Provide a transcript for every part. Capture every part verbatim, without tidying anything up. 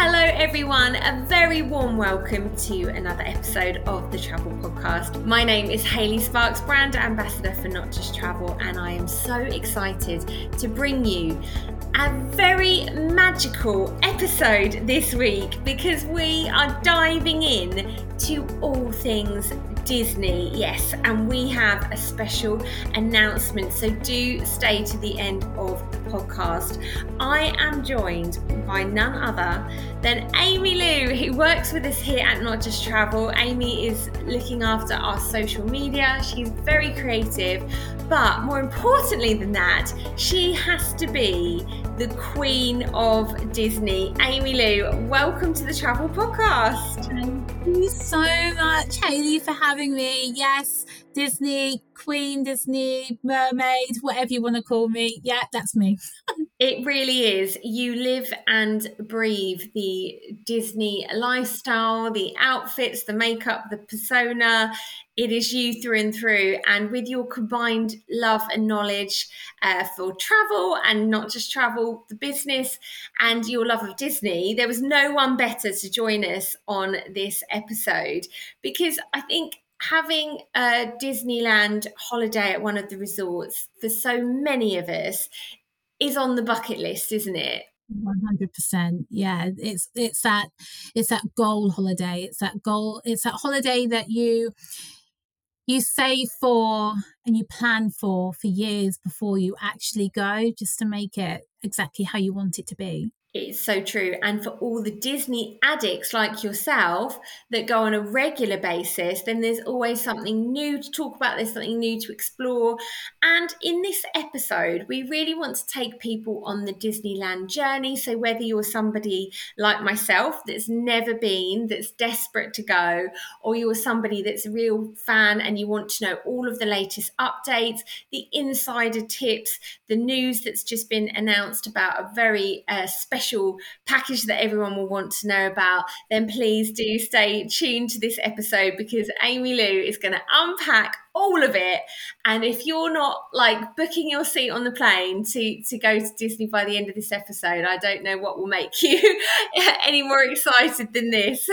Hello everyone, a very warm welcome to another episode of the Travel Podcast. My name is Hayley Sparks, brand ambassador for Not Just Travel, and I am so excited to bring you a very magical episode this week because we are diving in to all things Disney, yes, and we have a special announcement, so do stay to the end of the podcast. I am joined by none other than Amy Lou, who works with us here at Not Just Travel. Amy is looking after our social media. She's very creative, but more importantly than that, she has to be the queen of Disney. Amy Lou, welcome to the Travel Podcast. Thank you so much, Hayley, for having me. Yes, Disney, Queen Disney, Mermaid, whatever you want to call me. Yeah, that's me. It really is. You live and breathe the Disney lifestyle, the outfits, the makeup, the persona. It is you through and through. And with your combined love and knowledge uh, for travel and not just travel, the business and your love of Disney, there was no one better to join us on this episode, because I think having a Disneyland holiday at one of the resorts for so many of us is on the bucket list, isn't it? one hundred percent. Yeah, it's it's that it's that goal holiday. It's that goal. It's that holiday that you you save for and you plan for for years before you actually go, just to make it exactly how you want it to be. It's so true. And for all the Disney addicts like yourself that go on a regular basis, then there's always something new to talk about. There's something new to explore. And in this episode, we really want to take people on the Disneyland journey. So whether you're somebody like myself that's never been, that's desperate to go, or you're somebody that's a real fan and you want to know all of the latest updates, the insider tips, the news that's just been announced about a very uh, special special package that everyone will want to know about, then please do stay tuned to this episode, because Amy Lou is going to unpack all of it. And if you're not like booking your seat on the plane to to go to Disney by the end of this episode, I don't know what will make you any more excited than this.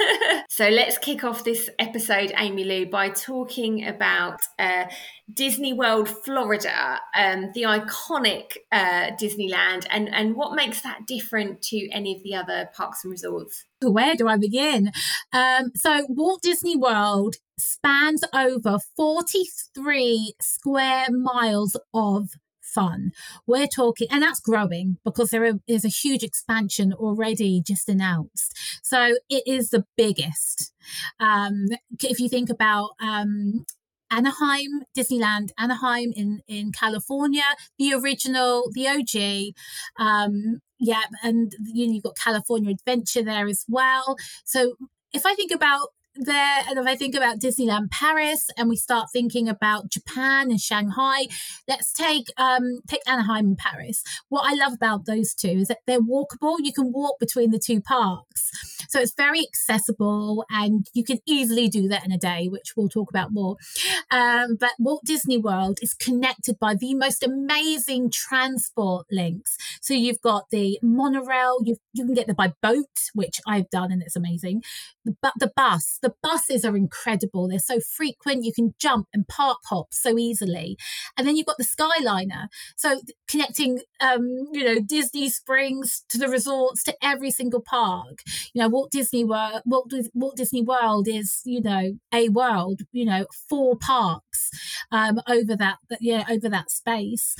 So let's kick off this episode, Amy Lou, by talking about uh, Disney World Florida, um, the iconic uh, Disneyland, and, and what makes that different to any of the other parks and resorts. Where do I begin? Um, so Walt Disney World spans over forty-three square miles of fun. We're talking, and that's growing because there is a huge expansion already just announced. So it is the biggest. Um, if you think about um, Anaheim, Disneyland Anaheim in, in California, the original, the O G, um, yeah, and you know, you've got California Adventure there as well. So if I think about there, and if I think about Disneyland Paris, and we start thinking about Japan and Shanghai, let's take um take Anaheim and Paris. What I love about those two is that they're walkable. You can walk between the two parks, so it's very accessible, and you can easily do that in a day, which we'll talk about more. Um, but Walt Disney World is connected by the most amazing transport links. So you've got the monorail, you you can get there by boat, which I've done, and it's amazing. But the bus. The buses are incredible. They're so frequent. You can jump and park hop so easily. And then you've got the Skyliner. So connecting, um, you know, Disney Springs to the resorts, to every single park. You know, Walt Disney World, Walt, Walt Disney World is, you know, a world, you know, four parks um, over that, yeah, over that space.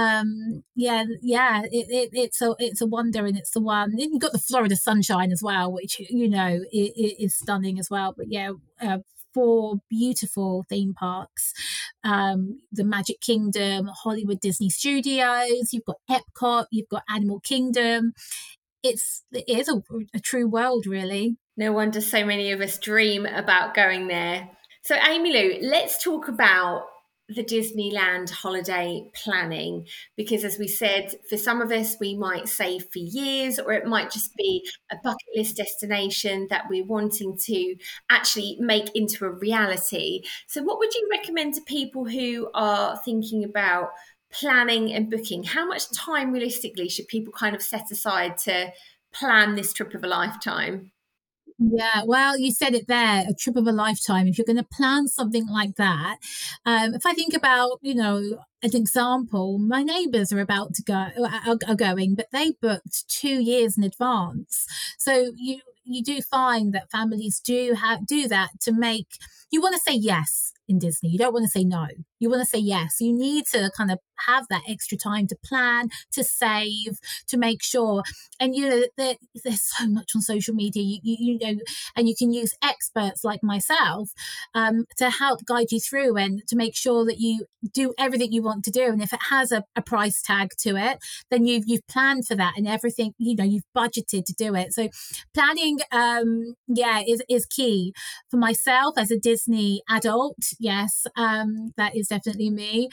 Um, yeah, yeah, it, it, it's a, it's a wonder, and it's the one. And you've got the Florida Sunshine as well, which, you know, it, it is stunning as well. But yeah, uh, four beautiful theme parks, um, the Magic Kingdom, Hollywood Disney Studios, you've got Epcot, you've got Animal Kingdom. It's, it is a, a true world, really. No wonder so many of us dream about going there. So Amy Lou, let's talk about the Disneyland holiday planning, because as we said, for some of us, we might save for years, or it might just be a bucket list destination that we're wanting to actually make into a reality. So what would you recommend to people who are thinking about planning and booking? How much time realistically should people kind of set aside to plan this trip of a lifetime? Yeah, well, you said it there, a trip of a lifetime. If you're going to plan something like that, um, if I think about, you know, an example, my neighbours are about to go, are, are going, but they booked two years in advance. So you you do find that families do have do that to make you want to say yes in Disney. You don't want to say no. You want to say yes. You need to kind of have that extra time to plan, to save, to make sure. And you know, there, there's so much on social media. You, you, you know, and you can use experts like myself um, to help guide you through and to make sure that you do everything you want to do. And if it has a, a price tag to it, then you've you've planned for that and everything. You know, you've budgeted to do it. So planning, um, yeah, is is key for myself as a Disney adult. Yes, um, that is definitely me.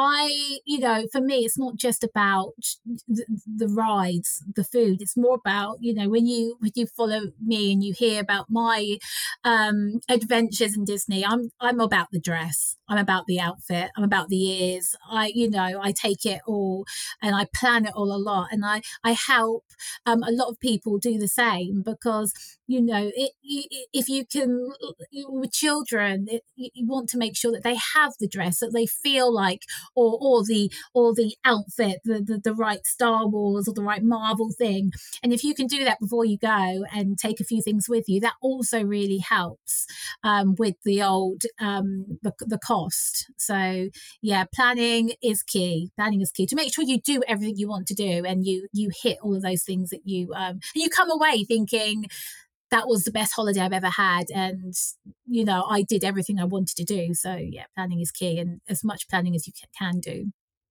I, you know, for me, it's not just about the, the rides, the food. It's more about, you know, when you when you follow me and you hear about my um, adventures in Disney, I'm I'm about the dress. I'm about the outfit. I'm about the ears. I, you know, I take it all and I plan it all a lot, and I I help um, a lot of people do the same because you know it, if you can with children it, you want to make sure that they have the dress that they feel like or or the or the outfit the, the the right Star Wars or the right Marvel thing, and if you can do that before you go and take a few things with you, that also really helps um, with the old um, the, the cost. So yeah, planning is key. Planning is key to make sure you do everything you want to do and you you hit all of those things that you um, and you come away thinking that was the best holiday I've ever had. And, you know, I did everything I wanted to do. So, yeah, planning is key and as much planning as you can do.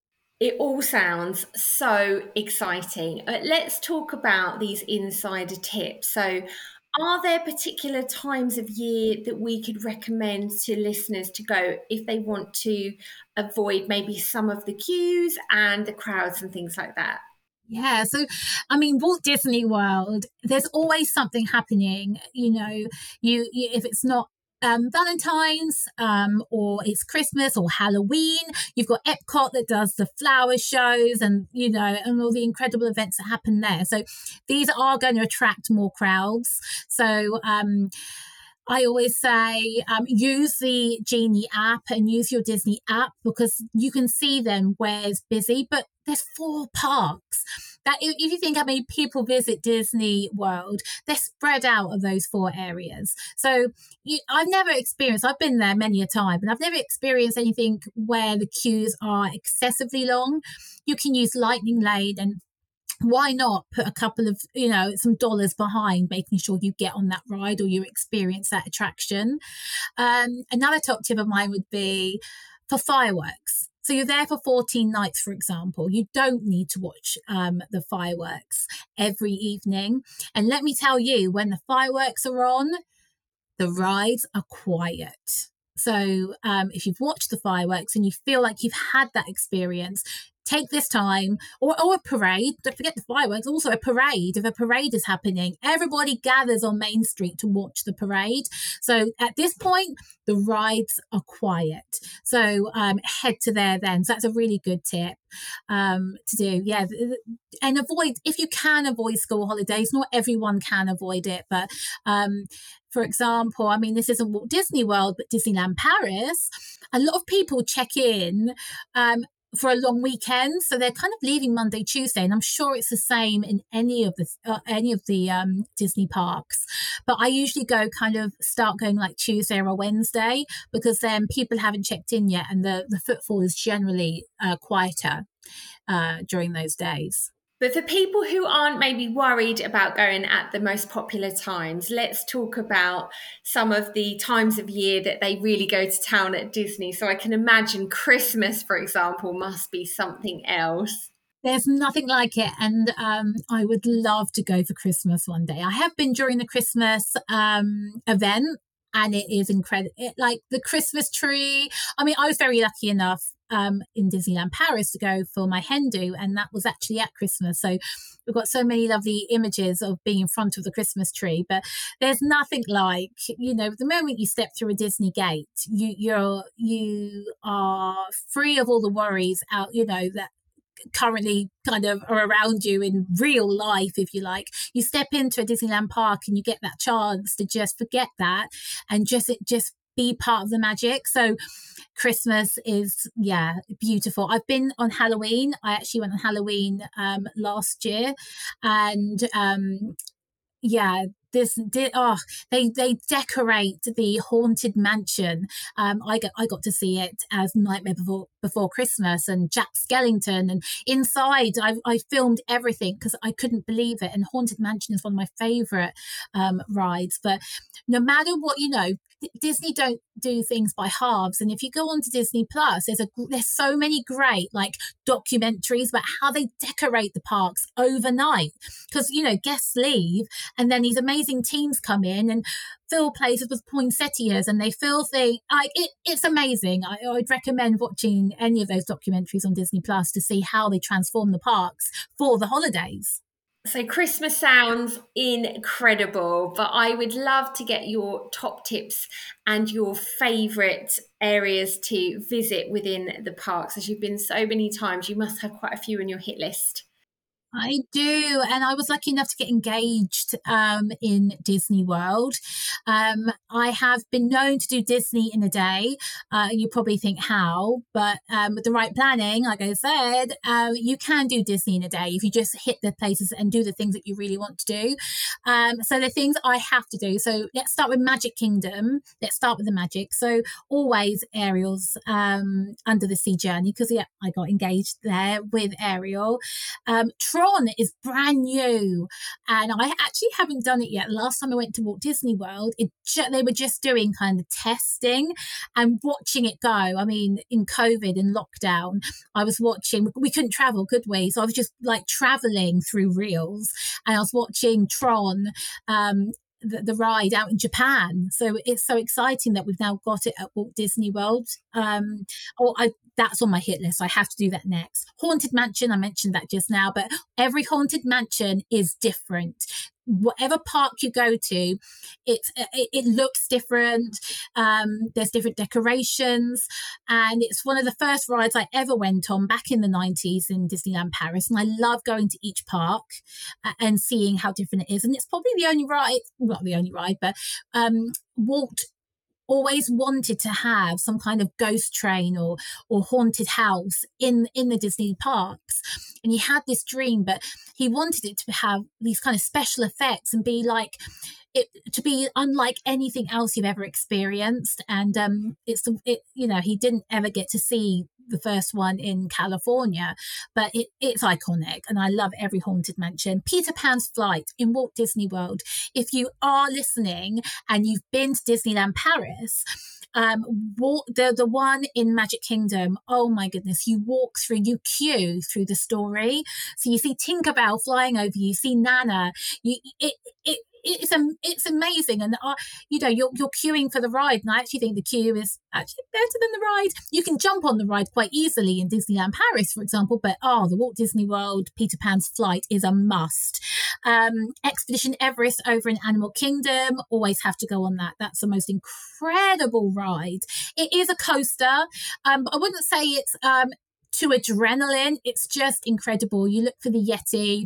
It all sounds so exciting. Uh, let's talk about these insider tips. So, are there particular times of year that we could recommend to listeners to go if they want to avoid maybe some of the queues and the crowds and things like that? Yeah, so I mean, Walt Disney World, there's always something happening. You know, you, you if it's not um, Valentine's um, or it's Christmas or Halloween, you've got Epcot that does the flower shows and you know and all the incredible events that happen there. So these are going to attract more crowds. So. Um, I always say um, use the Genie app and use your Disney app because you can see them where it's busy, but there's four parks. That if you think how many people visit Disney World, they're spread out of those four areas. So you, I've never experienced, I've been there many a time, and I've never experienced anything where the queues are excessively long. You can use Lightning Lane and why not put a couple of, you know, some dollars behind making sure you get on that ride or you experience that attraction. Um, another top tip of mine would be for fireworks. So you're there for fourteen nights, for example. You don't need to watch um, the fireworks every evening. And let me tell you, when the fireworks are on, the rides are quiet. So um, if you've watched the fireworks and you feel like you've had that experience, take this time, or, or a parade. Don't forget the fireworks. Also, a parade. If a parade is happening, everybody gathers on Main Street to watch the parade. So at this point, the rides are quiet. So um, head to there then. So that's a really good tip um, to do. Yeah, and avoid if you can avoid school holidays. Not everyone can avoid it, but. Um, For example, I mean, this isn't Walt Disney World, but Disneyland Paris. A lot of people check in um, for a long weekend, so they're kind of leaving Monday, Tuesday, and I'm sure it's the same in any of the uh, any of the um, Disney parks. But I usually go kind of start going like Tuesday or a Wednesday because then people haven't checked in yet, and the the footfall is generally uh, quieter uh, during those days. But for people who aren't maybe worried about going at the most popular times, let's talk about some of the times of year that they really go to town at Disney. So I can imagine Christmas, for example, must be something else. There's nothing like it. And um, I would love to go for Christmas one day. I have been during the Christmas um, event and it is incredible. It, like the Christmas tree. I mean, I was very lucky enough um, in Disneyland Paris to go for my hen do, and that was actually at Christmas. So we've got so many lovely images of being in front of the Christmas tree. But there's nothing like, you know, the moment you step through a Disney gate, you you're you are free of all the worries out, you know, that currently kind of are around you in real life, if you like. You step into a Disneyland park and you get that chance to just forget that and just just be part of the magic. So Christmas is, yeah, beautiful. I've been on Halloween. I actually went on Halloween um, last year, and um, yeah, this did oh they they decorate the haunted mansion. um i got i got to see it as Nightmare Before Before Christmas, and Jack Skellington, and inside i i filmed everything because I couldn't believe it. And Haunted Mansion is one of my favorite um rides. But no matter what, you know, Disney don't do things by halves. And if you go on to Disney Plus, there's a there's so many great like documentaries about how they decorate the parks overnight, because you know guests leave and then these amazing teams come in and fill places with poinsettias, and they fill things like it, it's amazing. I, I'd recommend watching any of those documentaries on Disney Plus to see how they transform the parks for the holidays. So Christmas sounds incredible, but I would love to get your top tips and your favourite areas to visit within the parks. As you've been so many times, you must have quite a few on your hit list. I do, and I was lucky enough to get engaged um, in Disney World. Um, I have been known to do Disney in a day. Uh, you probably think how, but um, with the right planning, like I said, um, you can do Disney in a day if you just hit the places and do the things that you really want to do. Um, so the things I have to do. So let's start with Magic Kingdom. Let's start with the magic. So always Ariel's um, Under the Sea Journey, because yeah, I got engaged there with Ariel. Um, Tron is brand new, and I actually haven't done it yet. Last time I went to Walt Disney World, it ju- they were just doing kind of testing and watching it go. I mean, in COVID and lockdown, I was watching, we couldn't travel, could we? So I was just like traveling through reels, and I was watching Tron, um, the, the ride out in Japan. So it's so exciting that we've now got it at Walt Disney World. Um, oh, I, that's on my hit list. I have to do that next. Haunted Mansion, I mentioned that just now, but every Haunted Mansion is different. Whatever park you go to, it's it, it looks different. Um, there's different decorations, and it's one of the first rides I ever went on back in the nineties in Disneyland Paris. And I love going to each park uh, and seeing how different it is. And it's probably the only ride, not the only ride, but um, Walt always wanted to have some kind of ghost train or or haunted house in in the Disney parks, and he had this dream, but he wanted it to have these kind of special effects and be like it to be unlike anything else you've ever experienced. And um it's it you know he didn't ever get to see the first one in California, but it, it's iconic, and I love every Haunted Mansion. Peter Pan's Flight in Walt Disney World. If you are listening and you've been to Disneyland Paris, um, walk, the the one in Magic Kingdom, oh my goodness, you walk through, you queue through the story. So you see Tinkerbell flying over you, you see Nana, you it it it's a, it's amazing. And uh, you know you're you're queuing for the ride, and I actually think the queue is actually better than the ride. You can jump on the ride quite easily in Disneyland Paris, for example, but oh, the Walt Disney World Peter Pan's Flight is a must. um Expedition Everest over in Animal Kingdom, always have to go on that. That's the most incredible ride. It is a coaster, um but I wouldn't say it's um to adrenaline. It's just incredible. You look for the Yeti.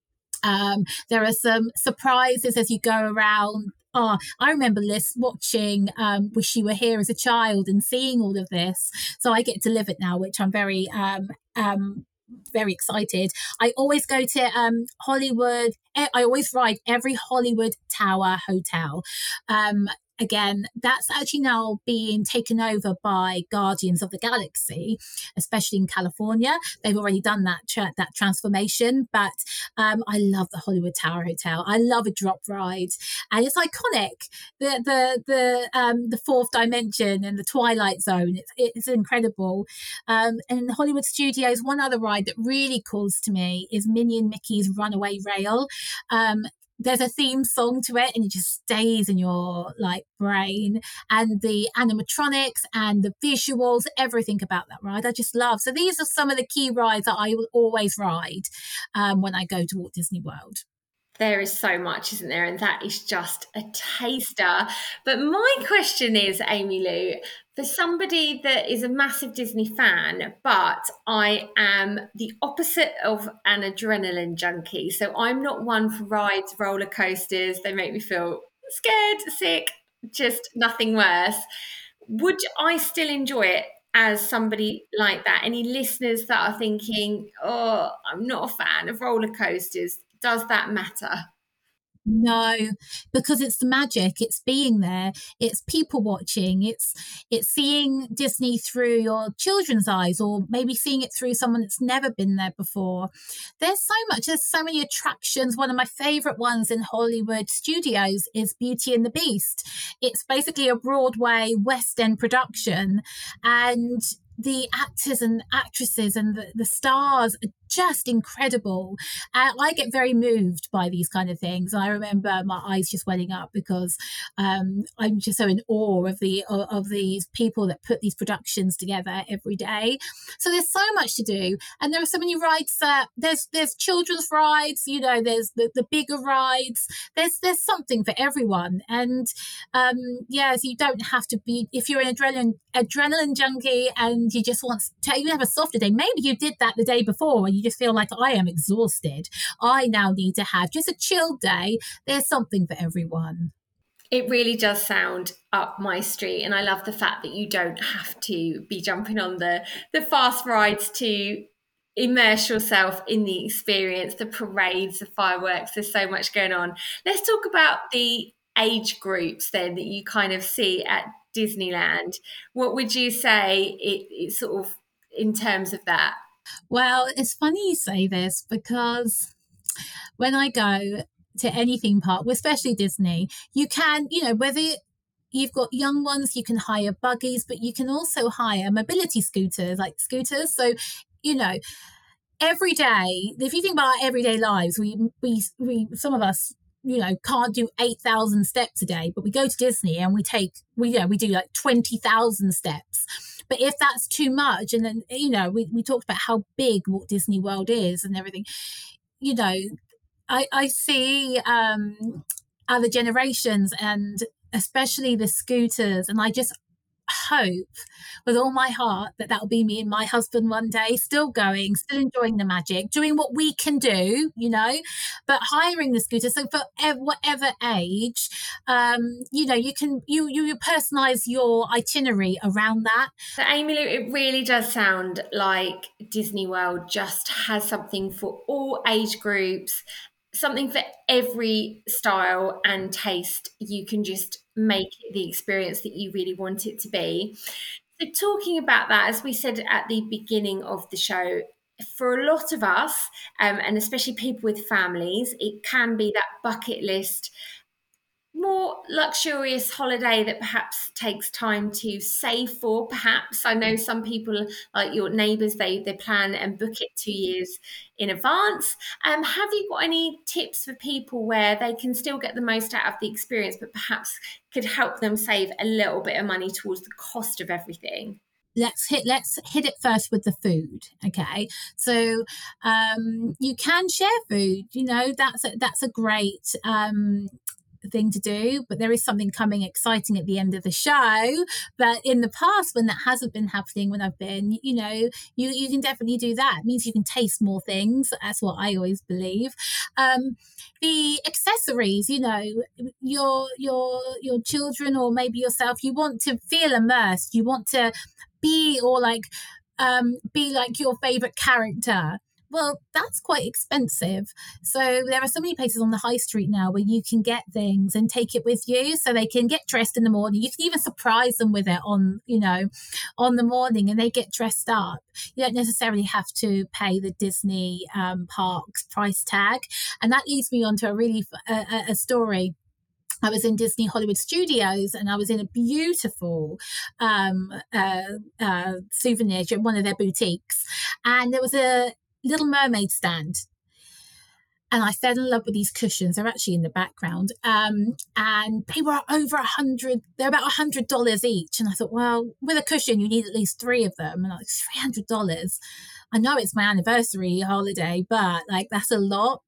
Um, there are some surprises as you go around. Oh, I remember Liz watching um, Wish You Were Here as a child and seeing all of this. So I get to live it now, which I'm very, um, um, very excited. I always go to um, Hollywood. I always ride every Hollywood Tower hotel. Um, Again, that's actually now being taken over by Guardians of the Galaxy, especially in California. They've already done that tra- that transformation, but um, I love the Hollywood Tower Hotel. I love a drop ride, and it's iconic. The the the um, the fourth dimension and the Twilight Zone. It's it's incredible. Um, and in the Hollywood Studios, one other ride that really calls to me is Minnie and Mickey's Runaway Rail. Um, there's a theme song to it, and it just stays in your like brain, and the animatronics and the visuals, everything about that ride I just love. So these are some of the key rides that I will always ride um, when I go to Walt Disney World. There is so much, isn't there? And that is just a taster. But my question is, Amy Lou, For somebody that is a massive Disney fan, but I am the opposite of an adrenaline junkie. So I'm not one for rides, roller coasters. They make me feel scared, sick, just nothing worse. Would I still enjoy it as somebody like that? Any listeners that are thinking, oh, I'm not a fan of roller coasters, does that matter? No, because it's the magic. It's being there. It's people watching. It's it's seeing Disney through your children's eyes, or maybe seeing it through someone that's never been there before. There's so much. There's so many attractions. One of my favorite ones in Hollywood studios is Beauty and the Beast. It's basically a Broadway West End production, and the actors and actresses and the, the stars are just incredible. Uh, I get very moved by these kind of things. I remember my eyes just welling up because um, I'm just so in awe of the of, of these people that put these productions together every day. So there's so much to do, and there are so many rides. That there's there's children's rides, you know. There's the, the bigger rides. There's there's something for everyone, and um, yeah, so you don't have to be, if you're an adrenaline adrenaline junkie and you just want to even have a softer day. Maybe you did that the day before and you just feel like, I am exhausted. I now need to have just a chill day. There's something for everyone. It really does sound up my street, and I love the fact that you don't have to be jumping on the the fast rides to immerse yourself in the experience, the parades, the fireworks. There's so much going on. Let's talk about the age groups then that you kind of see at Disneyland. What would you say it, it sort of in terms of that? Well, it's funny you say this because when I go to any theme park, especially Disney, you can, you know, whether you've got young ones, you can hire buggies, but you can also hire mobility scooters, like scooters. So, you know, every day, if you think about our everyday lives, we, we, we, some of us, you know, can't do eight thousand steps a day, but we go to Disney and we take, we, you know, we do like twenty thousand steps. But if that's too much, and then, you know, we, we talked about how big Walt Disney World is and everything, you know, I, I see um, other generations and especially the scooters, and I just hope with all my heart that that'll be me and my husband one day, still going, still enjoying the magic, doing what we can do, you know, but hiring the scooter. So for ev- whatever age, um, you know, you can you you, you personalize your itinerary around that. So, Amy Lou, it really does sound like Disney World just has something for all age groups, something for every style and taste. You can just make it the experience that you really want it to be. So, talking about that, as we said at the beginning of the show, for a lot of us, um, and especially people with families, it can be that bucket list, more luxurious holiday that perhaps takes time to save for. Perhaps I know some people, like your neighbours, they they plan and book it two years in advance. Um, have you got any tips for people where they can still get the most out of the experience, but perhaps could help them save a little bit of money towards the cost of everything? let's hit let's hit it first with the food. Okay, so um you can share food, you know, that's a, that's a great um thing to do, but there is something coming exciting at the end of the show. But in the past, when that hasn't been happening, when I've been, you know, you you can definitely do that. It means you can taste more things. That's what I always believe. um the accessories, you know, your your your children or maybe yourself, you want to feel immersed, you want to be, or like um be like your favorite character. Well, that's quite expensive. So there are so many places on the high street now where you can get things and take it with you, so they can get dressed in the morning. You can even surprise them with it on, you know, on the morning, and they get dressed up. You don't necessarily have to pay the Disney um, parks price tag. And that leads me on to a really uh, a story. I was in Disney Hollywood Studios, and I was in a beautiful um, uh, uh, souvenir, one of their boutiques, and there was a Little Mermaid stand. And I fell in love with these cushions. They're actually in the background. Um, and they were over a hundred, they're about a hundred dollars each. And I thought, well, with a cushion, you need at least three of them. And like three hundred dollars. I know it's my anniversary holiday, but like that's a lot.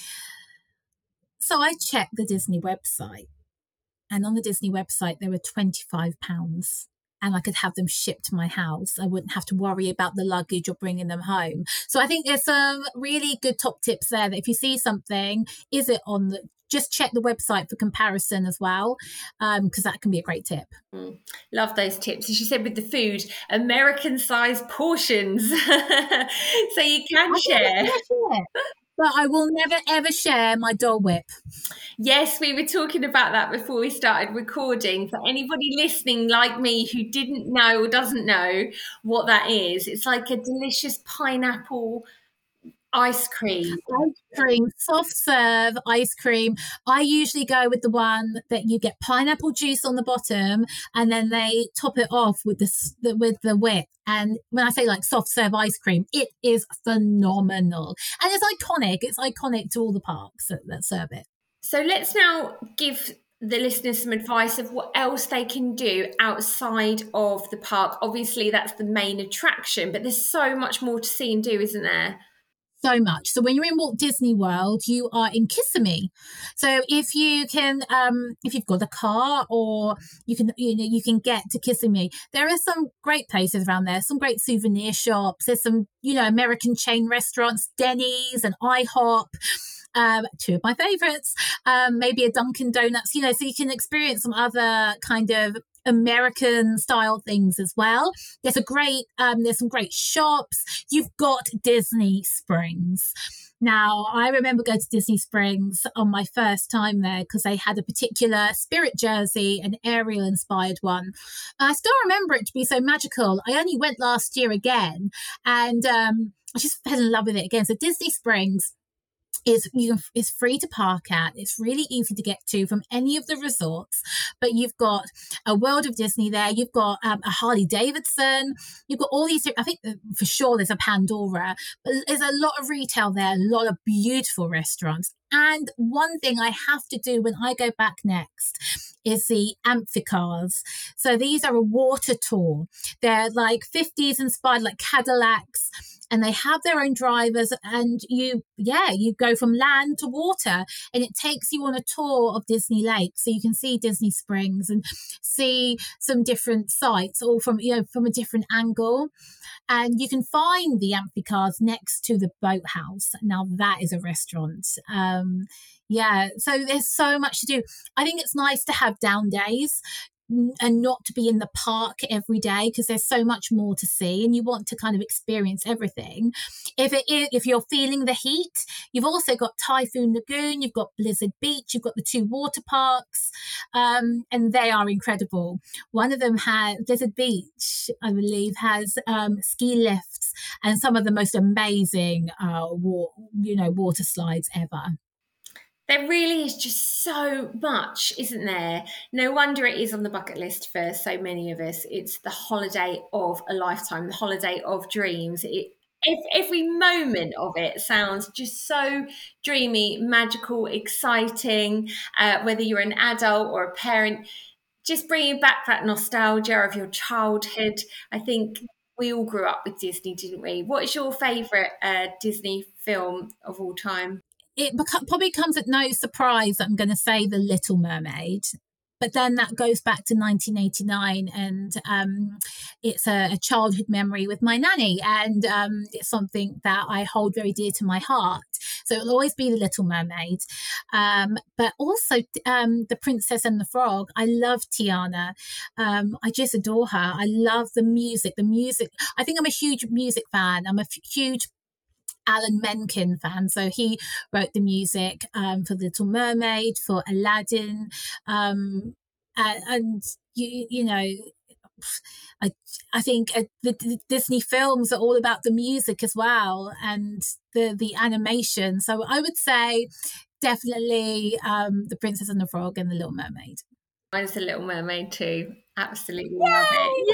So I checked the Disney website. And on the Disney website, they were twenty-five pounds. and I could have them shipped to my house. I wouldn't have to worry about the luggage or bringing them home. So I think there's some really good top tips there that if you see something, is it on the, just check the website for comparison as well, because um, that can be a great tip. Mm, love those tips. As you said with the food, American sized portions. So you can I share. But I will never ever share my Dole Whip. Yes, we were talking about that before we started recording. For anybody listening like me who didn't know or doesn't know what that is, it's like a delicious pineapple ice cream. Ice cream, soft serve ice cream. I usually go with the one that you get pineapple juice on the bottom, and then they top it off with the with the whip. And when I say like soft serve ice cream, it is phenomenal, and it's iconic. It's iconic to all the parks that, that serve it. So let's now give the listeners some advice of what else they can do outside of the park. Obviously, that's the main attraction, but there's so much more to see and do, isn't there? So much. So when you're in Walt Disney World, you are in Kissimmee. So if you can, um, if you've got a car, or you can, you know, you can get to Kissimmee. There are some great places around there. Some great souvenir shops. There's some, you know, American chain restaurants, Denny's and IHOP. Um, two of my favorites, um, maybe a Dunkin' Donuts, you know, so you can experience some other kind of American style things as well. There's a great, um, there's some great shops. You've got Disney Springs. Now, I remember going to Disney Springs on my first time there because they had a particular Spirit jersey, an Ariel inspired one. I still remember it to be so magical. I only went last year again, and um, I just fell in love with it again. So Disney Springs is you can, it's free to park at. It's really easy to get to from any of the resorts. But you've got a World of Disney there. You've got um, a Harley Davidson. You've got all these. I think for sure there's a Pandora. But there's a lot of retail there. A lot of beautiful restaurants. And one thing I have to do when I go back next is the Amphicars. So these are a water tour. They're like fifties inspired, like Cadillacs, and they have their own drivers. And you, yeah, you go from land to water, and it takes you on a tour of Disney Lake, so you can see Disney Springs and see some different sites, all from you know from a different angle. And you can find the Amphicars next to the boathouse. Now that is a restaurant. Um, yeah, so there's so much to do. I think it's nice to have down days and not to be in the park every day, because there's so much more to see and you want to kind of experience everything. If it is, if you're feeling the heat, you've also got Typhoon Lagoon, you've got Blizzard Beach, you've got the two water parks, um, and they are incredible. One of them has, Blizzard Beach, I believe, has um, ski lifts and some of the most amazing, uh, wa- you know, water slides ever. There really is just so much, isn't there? No wonder it is on the bucket list for so many of us. It's the holiday of a lifetime, the holiday of dreams. It, every moment of it sounds just so dreamy, magical, exciting, uh, whether you're an adult or a parent, just bringing back that nostalgia of your childhood. I think we all grew up with Disney, didn't we? What is your favourite uh, Disney film of all time? It beca- probably comes at no surprise that I'm going to say The Little Mermaid, but then that goes back to nineteen eighty-nine, and um, it's a, a childhood memory with my nanny, and um, it's something that I hold very dear to my heart. So it'll always be The Little Mermaid, um, but also um, The Princess and the Frog. I love Tiana. Um, I just adore her. I love the music. The music. I think I'm a huge music fan. I'm a f- huge Alan Menken fan, so he wrote the music um, for Little Mermaid, for Aladdin, um, and, and you you know, I I think uh, the, the Disney films are all about the music as well and the the animation. So I would say definitely um, The Princess and the Frog and The Little Mermaid. Mine's The Little Mermaid too. Absolutely love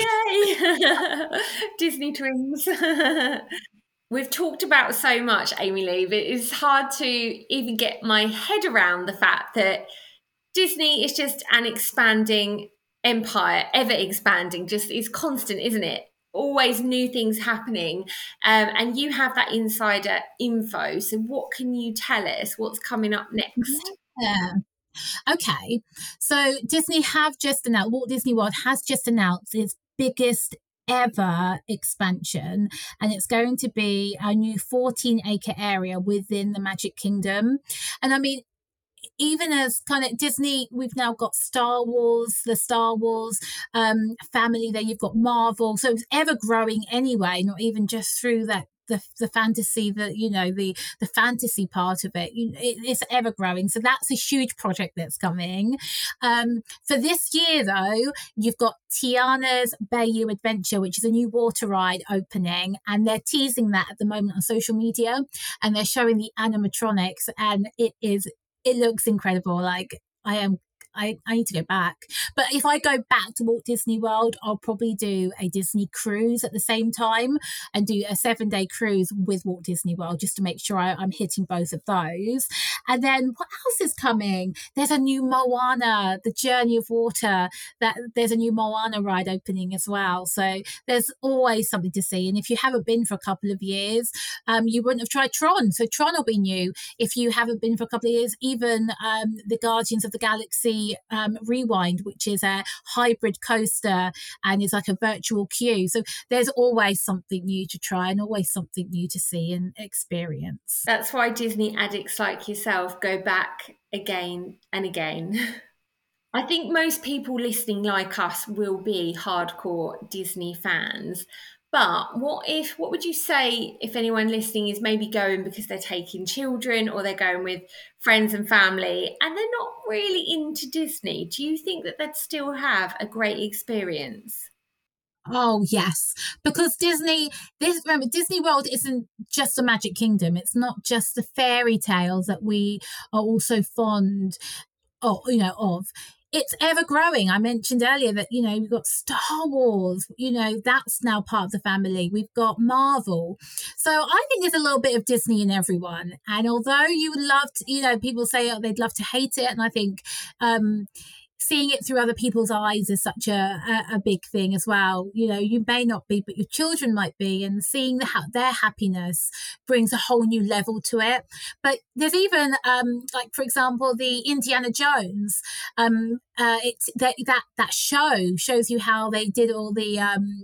it. Yay! Disney twins. We've talked about so much, Amy Lee, but it's hard to even get my head around the fact that Disney is just an expanding empire, ever expanding, just is constant, isn't it? Always new things happening. Um, and you have that insider info. So what can you tell us? What's coming up next? Yeah. Okay, so Disney have just announced, Walt Disney World has just announced its biggest ever expansion, and it's going to be a new fourteen acre area within the Magic Kingdom. And I mean, even as kind of Disney, we've now got Star Wars, the Star Wars um, family there. You've got Marvel, so it's ever growing anyway. Not even just through that the the fantasy, the you know the the fantasy part of it. You, it it's ever growing. So that's a huge project that's coming. Um, for this year, though, you've got Tiana's Bayou Adventure, which is a new water ride opening, and they're teasing that at the moment on social media, and they're showing the animatronics, and it is. It looks incredible. Like I am, I, I need to go back. But if I go back to Walt Disney World, I'll probably do a Disney cruise at the same time and do a seven day cruise with Walt Disney World just to make sure I, I'm hitting both of those. And then what else is coming? There's a new Moana, the Journey of Water. That there's a new Moana ride opening as well. So there's always something to see. And if you haven't been for a couple of years, um, you wouldn't have tried Tron. So Tron will be new. If you haven't been for a couple of years, even um, the Guardians of the Galaxy um, Rewind, which is a hybrid coaster and is like a virtual queue. So there's always something new to try and always something new to see and experience. That's why Disney addicts like yourself go back again and again. I think most people listening like us will be hardcore Disney fans. But what if, what would you say if anyone listening is maybe going because they're taking children or they're going with friends and family and they're not really into Disney? Do you think that they'd still have a great experience? Oh, yes, because Disney, this remember, Disney World isn't just a Magic Kingdom. It's not just the fairy tales that we are also fond of, you know, of. It's ever growing. I mentioned earlier that, you know, we've got Star Wars, you know, that's now part of the family. We've got Marvel. So I think there's a little bit of Disney in everyone. And although you would love to, you know, people say oh, they'd love to hate it. And I think, um, seeing it through other people's eyes is such a, a, a big thing as well. You know, you may not be, but your children might be, and seeing the, their happiness brings a whole new level to it. But there's even, um, like, for example, the Indiana Jones, um, uh, it's that, that, that show shows you how they did all the um,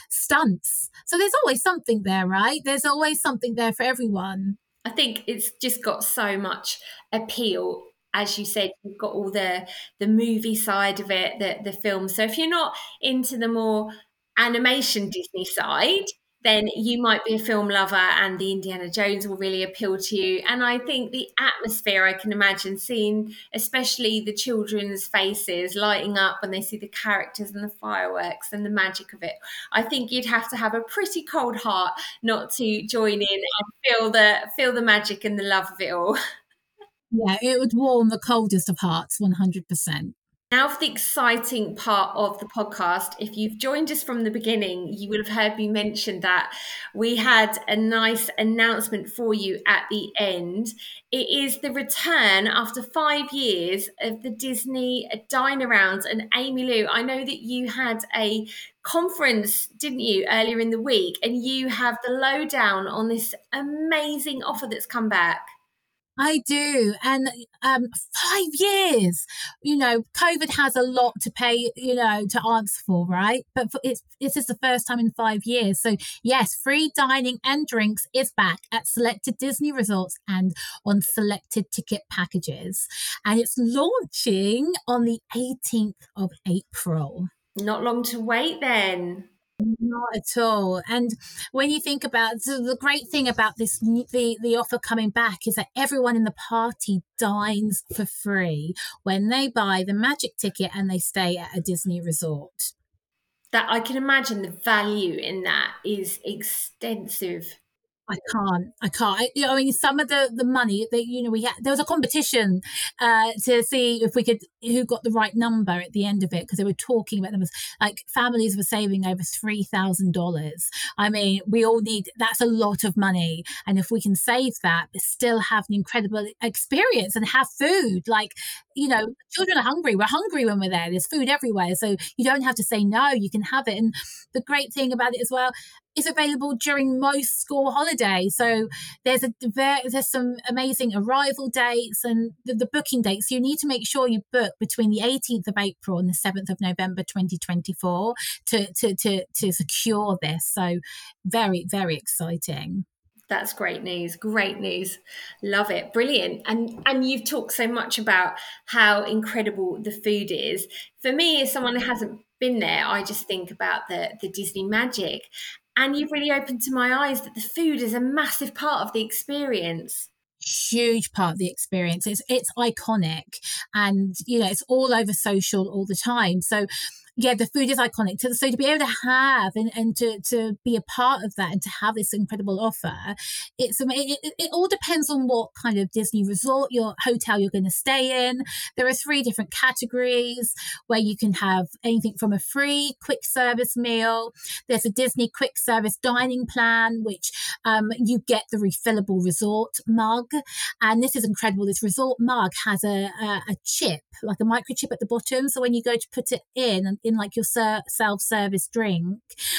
stunts. So there's always something there, right? There's always something there for everyone. I think it's just got so much appeal. As you said, you've got all the the movie side of it, the the film. So if you're not into the more animation Disney side, then you might be a film lover and the Indiana Jones will really appeal to you. And I think the atmosphere, I can imagine seeing, especially the children's faces lighting up when they see the characters and the fireworks and the magic of it. I think you'd have to have a pretty cold heart not to join in and feel the feel the magic and the love of it all. Yeah, it would warm the coldest of hearts, one hundred percent. Now for the exciting part of the podcast. If you've joined us from the beginning, you will have heard me mention that we had a nice announcement for you at the end. It is the return after five years of the Disney Dine-Arounds. And Amy Lou, I know that you had a conference, didn't you, earlier in the week, and you have the lowdown on this amazing offer that's come back. I do. And um, five years, you know, COVID has a lot to pay, you know, to answer for, right? But for, it's, this is the first time in five years. So yes, free dining and drinks is back at selected Disney resorts and on selected ticket packages. And it's launching on the eighteenth of April. Not long to wait then. Not at all. And when you think about so the great thing about this, the, the offer coming back is that everyone in the party dines for free when they buy the Magic ticket and they stay at a Disney resort. That I can imagine the value in that is extensive. I can't. I can't. I, you know, I mean, some of the, the money that, you know, we had, there was a competition uh, to see if we could, who got the right number at the end of it, because they were talking about them as like families were saving over three thousand dollars. I mean, we all need, that's a lot of money. And if we can save that, but still have an incredible experience and have food, like, you know, children are hungry. We're hungry when we're there. There's food everywhere. So you don't have to say no, you can have it. And the great thing about it as well, is available during most school holidays. So there's a there's some amazing arrival dates and the, the booking dates. So you need to make sure you book between the eighteenth of April and the seventh of November twenty twenty-four to to to to secure this. So very, very exciting. That's great news. Great news. Love it. Brilliant. And and you've talked so much about how incredible the food is. For me, as someone who hasn't been there, I just think about the the Disney magic. And you've really opened to my eyes that the food is a massive part of the experience. Huge part of the experience. It's it's iconic, and you know it's all over social all the time. So yeah, the food is iconic. So, so to be able to have and, and to, to be a part of that and to have this incredible offer, it's it, it, it all depends on what kind of Disney resort, your hotel you're going to stay in. There are three different categories where you can have anything from a free quick service meal. There's a Disney quick service dining plan, which um, you get the refillable resort mug. And this is incredible. This resort mug has a, a, a chip, like a microchip at the bottom. So when you go to put it in, in like your ser- self-service drink,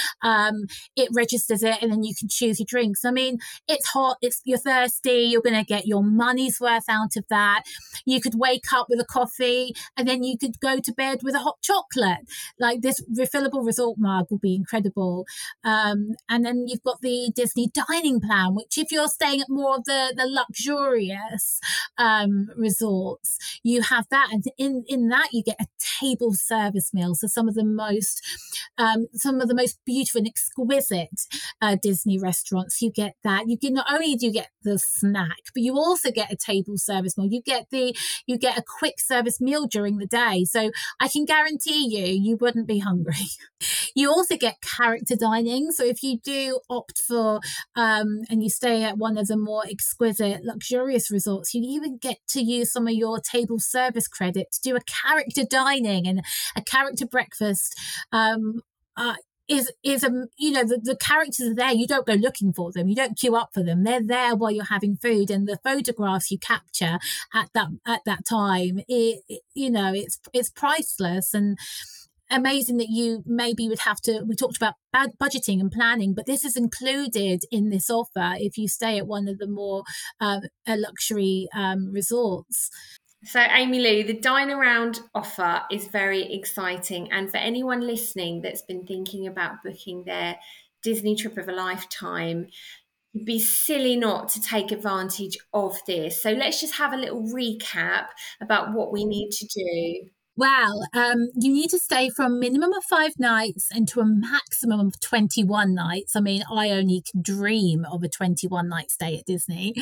um, it registers it and then you can choose your drinks. I mean, it's hot, it's you're thirsty, you're going to get your money's worth out of that. You could wake up with a coffee and then you could go to bed with a hot chocolate. Like this refillable resort mug will be incredible. Um, and then you've got the Disney dining plan, which if you're staying at more of the, the luxurious um, resorts, you have that. And in, in that, you get a table service meal. So some of the most, um, some of the most beautiful and exquisite uh, Disney restaurants, you get that. You get not only do you get the snack, but you also get a table service meal. You get the, you get a quick service meal during the day. So I can guarantee you, you wouldn't be hungry. You also get character dining. So if you do opt for, um, and you stay at one of the more exquisite, luxurious resorts, you even get to use some of your table service credit to do a character dining and a character breakfast. Um, uh, is is a you know the, the characters are there. You don't go looking for them. You don't queue up for them. They're there while you're having food, and the photographs you capture at that at that time, it, it you know it's it's priceless. And amazing that you maybe would have to, we talked about bad budgeting and planning, but this is included in this offer if you stay at one of the more um, luxury um, resorts. So, Amy Lou, the Dine Around offer is very exciting. And for anyone listening that's been thinking about booking their Disney trip of a lifetime, you'd be silly not to take advantage of this. So let's just have a little recap about what we need to do. Well, um, you need to stay for a minimum of five nights and to a maximum of twenty-one nights. I mean, I only can dream of a twenty-one night stay at Disney.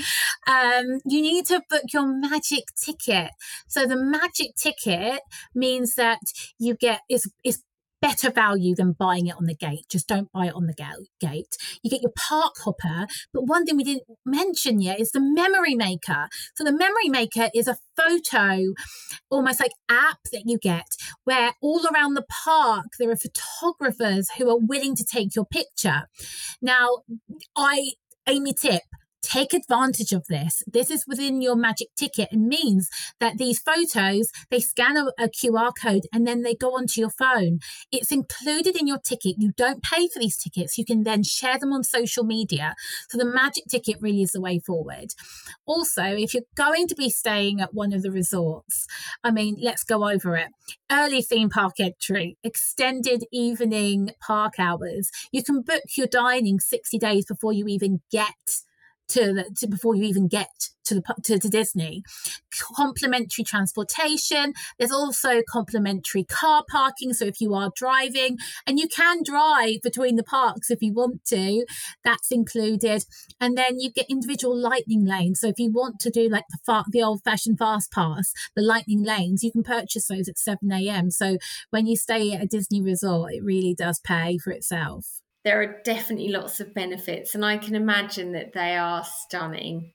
Um, you need to book your magic ticket. So the magic ticket means that you get, it's, it's better value than buying it on the gate. Just don't buy it on the gate. You get your park hopper, but one thing we didn't mention yet is the memory maker. So the memory maker is a photo, almost like app that you get, where all around the park there are photographers who are willing to take your picture. Now, I, Amy tip, take advantage of this. This is within your magic ticket and means that these photos, they scan a, a Q R code and then they go onto your phone. It's included in your ticket. You don't pay for these tickets. You can then share them on social media. So the magic ticket really is the way forward. Also, if you're going to be staying at one of the resorts, I mean, let's go over it. Early theme park entry, extended evening park hours. You can book your dining sixty days before you even get To, the, to before you even get to the to, to Disney. Complimentary transportation. There's also complimentary car parking. So if you are driving, and you can drive between the parks if you want to, that's included. And then you get individual lightning lanes. So if you want to do like the far, the old-fashioned fast pass, the lightning lanes, you can purchase those at seven a.m. So when you stay at a Disney resort, it really does pay for itself. There are definitely lots of benefits, and I can imagine that they are stunning.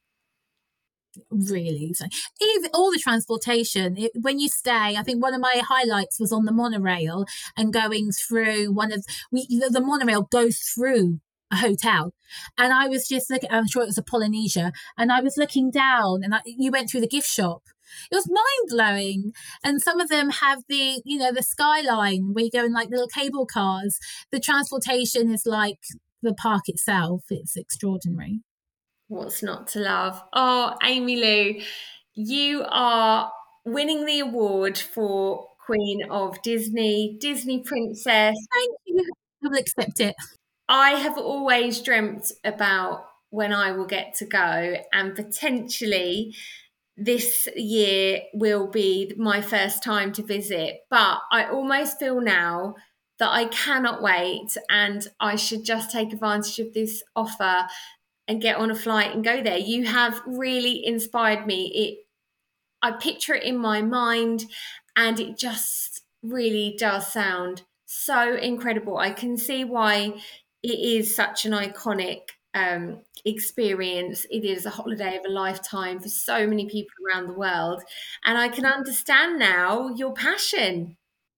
Really, so even all the transportation, it, when you stay, I think one of my highlights was on the monorail and going through one of we the, the monorail goes through a hotel, and I was just looking, I'm sure it was a Polynesia, and I was looking down, and I, you went through the gift shop. It was mind-blowing. And some of them have the, you know, the skyline where you go in like little cable cars. The transportation is like the park itself, it's extraordinary. What's not to love? Oh, Amy Lou, you are winning the award for Queen of Disney, Disney Princess. Thank you. I will accept it. I have always dreamt about when I will get to go, and potentially this year will be my first time to visit. But I almost feel now that I cannot wait, and I should just take advantage of this offer and get on a flight and go there. You have really inspired me. It, I picture it in my mind, and it just really does sound so incredible. I can see why it is such an iconic um, experience. It is a holiday of a lifetime for so many people around the world. And I can understand now your passion.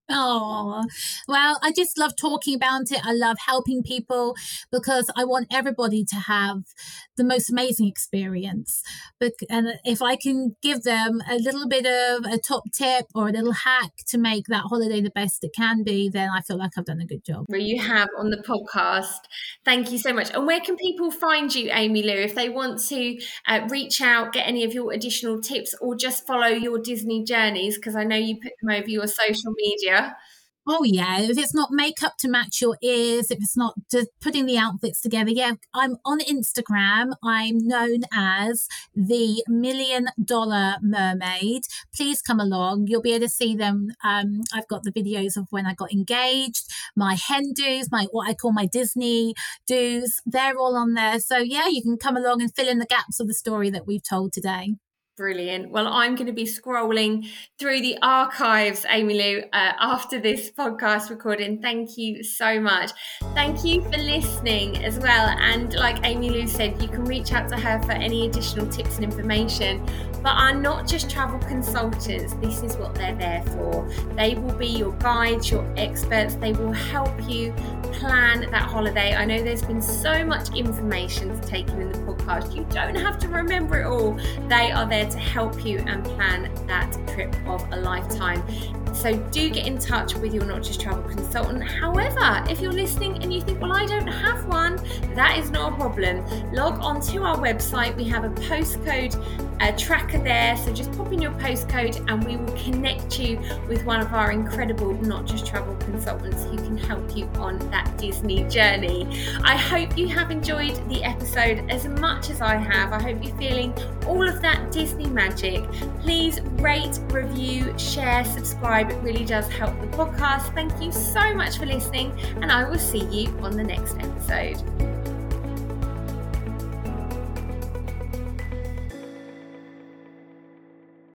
Oh, well, I just love talking about it. I love helping people because I want everybody to have the most amazing experience. But and if I can give them a little bit of a top tip or a little hack to make that holiday the best it can be, then I feel like I've done a good job. Well, you have on the podcast. Thank you so much. And where can people find you, Amy Lou, if they want to uh, reach out, get any of your additional tips, or just follow your Disney journeys? Because I know you put them over your social media. Oh, yeah. If it's not makeup to match your ears, if it's not just putting the outfits together. Yeah, I'm on Instagram. I'm known as the Million Dollar Mermaid. Please come along. You'll be able to see them. Um, I've got the videos of when I got engaged, my hen do's, my what I call my Disney do's. They're all on there. So, yeah, you can come along and fill in the gaps of the story that we've told today. Brilliant. Well, I'm going to be scrolling through the archives, Amy Lou, uh, after this podcast recording. Thank you so much. Thank you for listening as well. And like Amy Lou said, you can reach out to her for any additional tips and information. But are not just travel consultants. This is what they're there for. They will be your guides, your experts. They will help you plan that holiday. I know there's been so much information to take in the podcast. You don't have to remember it all. They are there to help you and plan that trip of a lifetime. So do get in touch with your Not Just Travel consultant. However, if you're listening and you think, well, I don't have one, that is not a problem. Log on to our website. We have a postcode uh, tracker there. So just pop in your postcode and we will connect you with one of our incredible Not Just Travel consultants who can help you on that Disney journey. I hope you have enjoyed the episode as much as I have. I hope you're feeling all of that Disney magic. Please rate, review, share, subscribe. It really does help the podcast. Thank you so much for listening, and I will see you on the next episode.